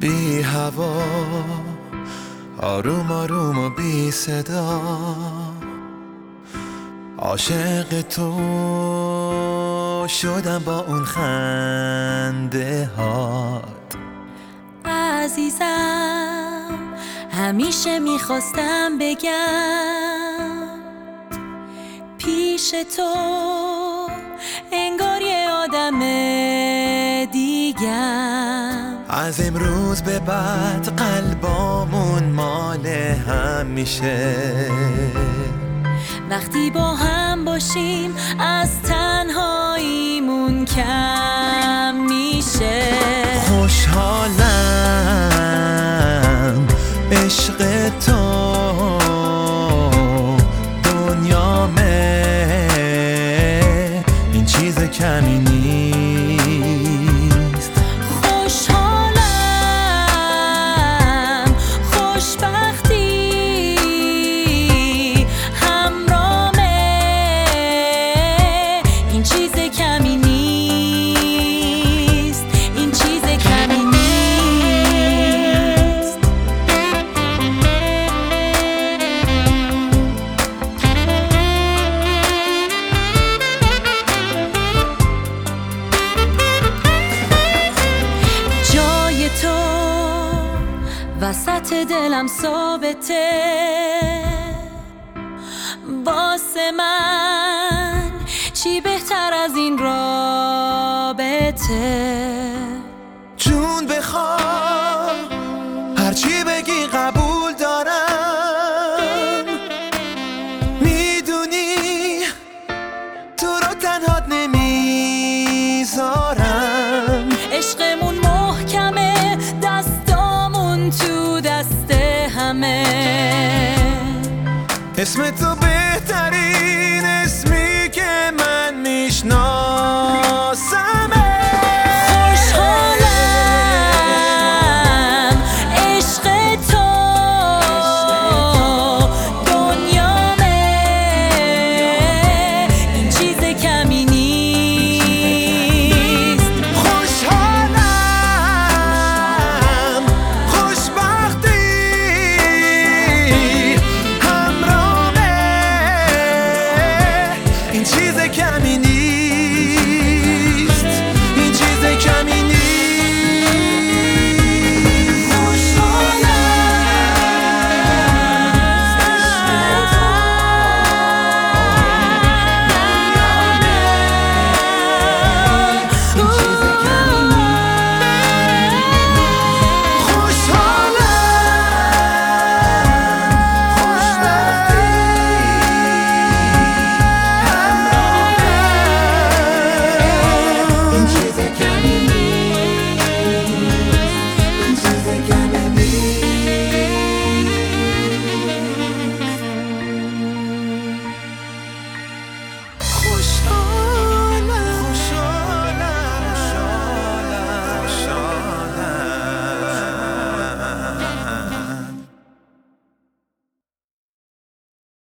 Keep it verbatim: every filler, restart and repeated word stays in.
بی هوا، آروم آروم و بی صدا، عاشق تو شدم با اون خنده هات. عزیزم همیشه میخواستم بگم پیش تو انگار یه آدم دیگم. از امروز به بعد قلبامون مال هم میشه، وقتی با هم باشیم از تنهاییمون کم میشه. خوشحالم عشق تو دنیامه، این چیز کمی نیست. خوشحالم خوشبختی همرامه، این چیز کمی نیست، این چیز کمی نیست. جای تو وسط دلم ثابته، واسه من چی بهتر از این رابطه. جون بخواه هرچی بگی قبول دارم، میدونی تو رو تنهات نمیذارم. عشقمون محکمه، دستامون تو دست همه، اسم تو